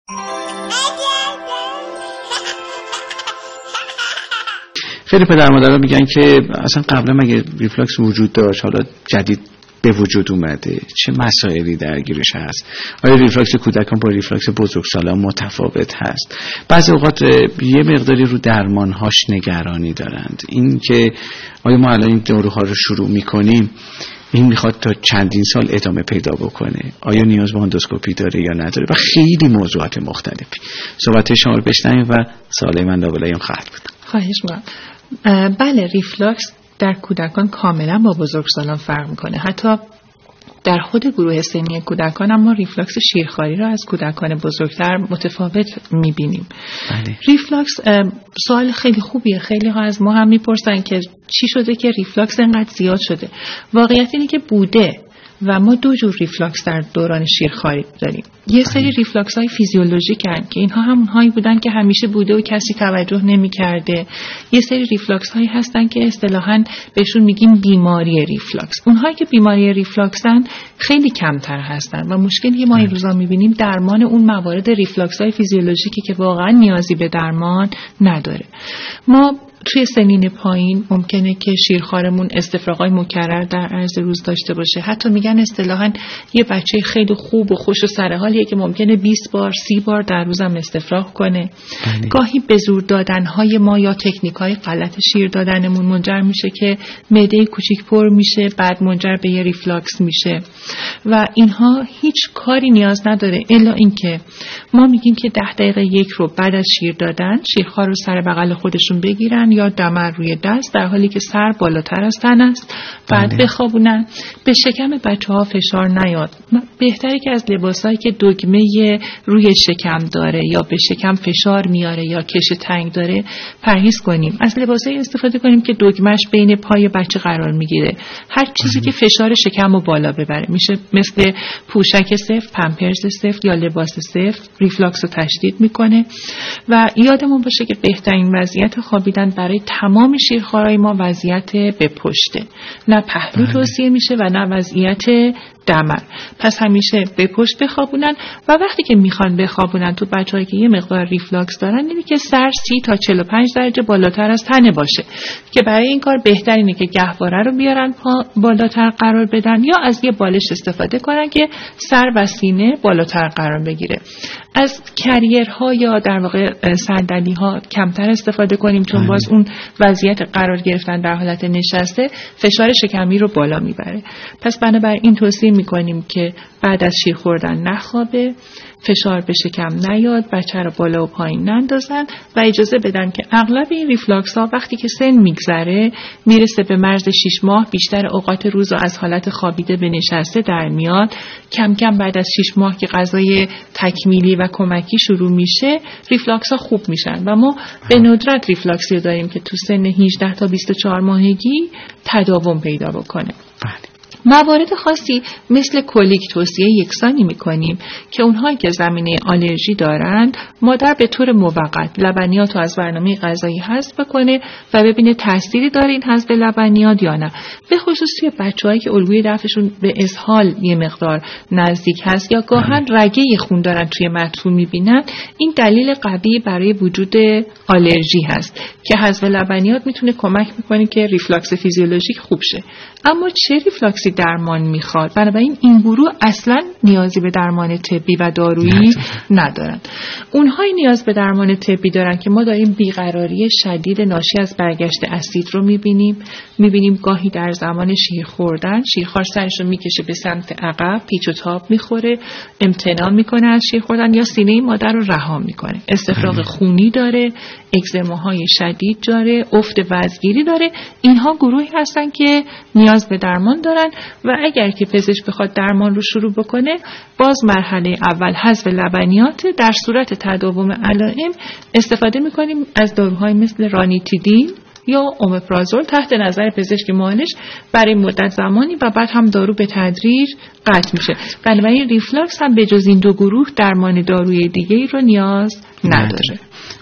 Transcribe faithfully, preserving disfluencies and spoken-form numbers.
خیلی پدر مادرها میگن که اصلا قبلا مگه ریفلاکس وجود داشت، حالا جدید به وجود اومده، چه مسائلی درگیرش هست؟ آیا ریفلاکس کودکان با ریفلاکس بزرگسالان متفاوت هست؟ بعضی اوقات یه مقداری رو درمانهاش نگرانی دارند. این که آیا ما الان این داروها رو شروع میکنیم این میخواد تا چندین سال ادامه پیدا بکنه، آیا نیاز به اندوسکوپی داره یا نداره، و خیلی موضوعات مختلفی. صحبت شما رو بشنویم و سوال من لابلای خواهد بود. خواهش می‌کنم. بله، ریفلاکس در کودکان کاملا با بزرگسالان فرق میکنه. حتی در خود گروه سنی کودکان هم ما ریفلاکس شیرخواری را از کودکان بزرگتر متفاوت میبینیم. بله. ریفلاکس سوال خیلی خوبیه. خیلی ها از ما هم میپرسن که چی شده که ریفلاکس اینقدر زیاد شده. واقعیت اینه که بوده و ما دو جور ریفلاکس در دوران شیرخواری داریم. یه سری ریفلاکس های فیزیولوژیک هستند که اینها همون هایی بودن که همیشه بوده و کسی توجه نمی کرده. یه سری ریفلاکس هایی هستن که اصطلاحاً بهشون میگیم بیماری ریفلاکس. اونهایی که بیماری ریفلاکسن خیلی کمتر هستن و مشکلی که ما این روزا میبینیم درمان اون موارد ریفلاکس های فیزیولوژیکی که واقعا نیازی به درمان نداره. ما توی سنین پایین ممکنه که شیرخوارمون استفراغ‌های مکرر در عرض روز داشته باشه. حتی میگن اصطلاحاً یه بچه خیلی خوب و خوش و سرحالیه که ممکنه بیست بار سی بار در روزم استفراغ کنه. بله. گاهی به زور دادن‌های ما یا تکنیک‌های غلط شیر دادنمون منجر میشه که معده کوچیک پر میشه، بعد منجر به یه ریفلاکس میشه و اینها هیچ کاری نیاز نداره الا اینکه ما میگیم که ده دقیقه یک رو بعد از شیر دادن شیرخوار رو سر بغل خودشون بگیرن یا دمر روی دست در حالی که سر بالاتر از تن است، بعد بله. بخوابونن. به شکم بچه ها فشار نیاد. بهتره که از لباسایی که دگمه روی شکم داره یا به شکم فشار میاره یا کش تنگ داره پرهیز کنیم. از لباسایی استفاده کنیم که دگمش بین پای بچه قرار میگیره. هر چیزی که فشار شکم رو بالا ببره، میشه مثل پوشک سفت، پمپرز سفت یا لباس سفت، ریفلاکس رو تشدید میکنه. و یادمون باشه که بهترین وضعیت خوابیدن برای تمام شیرخوارای ما وضعیت به پشته، نه پهلو توصیه میشه و نه وضعیت دمر. پس همیشه به پشت بخوابونن و وقتی که میخوان بخوابونن تو بچه‌هایی که یه مقدار ریفلاکس دارن اینه که سر سی تا چهل و پنج درجه بالاتر از تنه باشه که برای این کار بهتر اینه که گهواره رو بیارن پا بالاتر قرار بدن یا از یه بالش استفاده کنن که سر و سینه بالاتر قرار بگیره. از کریرها یا در واقع صندلی‌ها کمتر استفاده کنیم چون باز اون وضعیت قرار گرفتن در حالت نشسته فشار شکمی رو بالا میبره. پس بنابراین توصیه میکنیم که بعد از شیر خوردن نخوابه، فشار به شکم نیاد، بچه رو بالا و پایین نندازن و اجازه بدن که اغلب این ریفلاکس ها وقتی که سن میگذره میرسه به مرز شش ماه، بیشتر اوقات روز رو از حالت خوابیده به نشسته در میاد. کم کم بعد از شش ماه که غذای تکمیلی و کمکی شروع میشه ریفلاکس ها خوب میشن و ما به ندرت ریفلاکسی داریم که تو سن هجده تا بیست و چهار ماهگی تداوم پیدا بکنه. بله. موارد خاصی مثل کلیک توصیه یکسانی میکنیم که اونهایی که زمینه آلرژی دارند مادر به طور موقت لبنیات رو از برنامه غذایی حذف بکنه و ببینه تأثیری داره این حذف لبنیات یا نه. به خصوص بچه‌هایی که الگوی دفعشون به اسهال یه مقدار نزدیک هست یا گاهن رگه خون دارن توی مدفوع میبینن، این دلیل قوی برای وجود آلرژی هست که حذف لبنیات میتونه کمک میکنه که ریفلاکس فیزیولوژیک خوب شه. اما چه ریفلاکسی درمان میخواد؟ بنابراین این گروه اصلا نیازی به درمان طبی و دارویی ندارن. اونهایی نیاز به درمان طبی دارن که ما داریم بیقراری شدید ناشی از برگشت اسید رو میبینیم. میبینیم گاهی در زمان شیر خوردن شیرخوار سرش رو میکشه به سمت عقب، پیچ و تاب میخوره، امتناع میکنه از شیر خوردن یا سینه مادر رو رها میکنه. استفراغ خونی داره، اگزماهای شدید داره، افت وزگیری داره. اینها گروهی هستن که نیاز به درمان دارن و اگر که پزشک بخواد درمان رو شروع بکنه باز مرحله اول حذف لبنیات. در صورت تداوم علائم استفاده میکنیم از داروهای مثل رانیتیدین یا اومپرازول تحت نظر پزشک معالج برای مدت زمانی و بعد هم دارو به تدریج قطع میشه. بنابراین ریفلاکس هم به جز این دو گروه درمان دارویی دیگه‌ای رو نیاز نداره.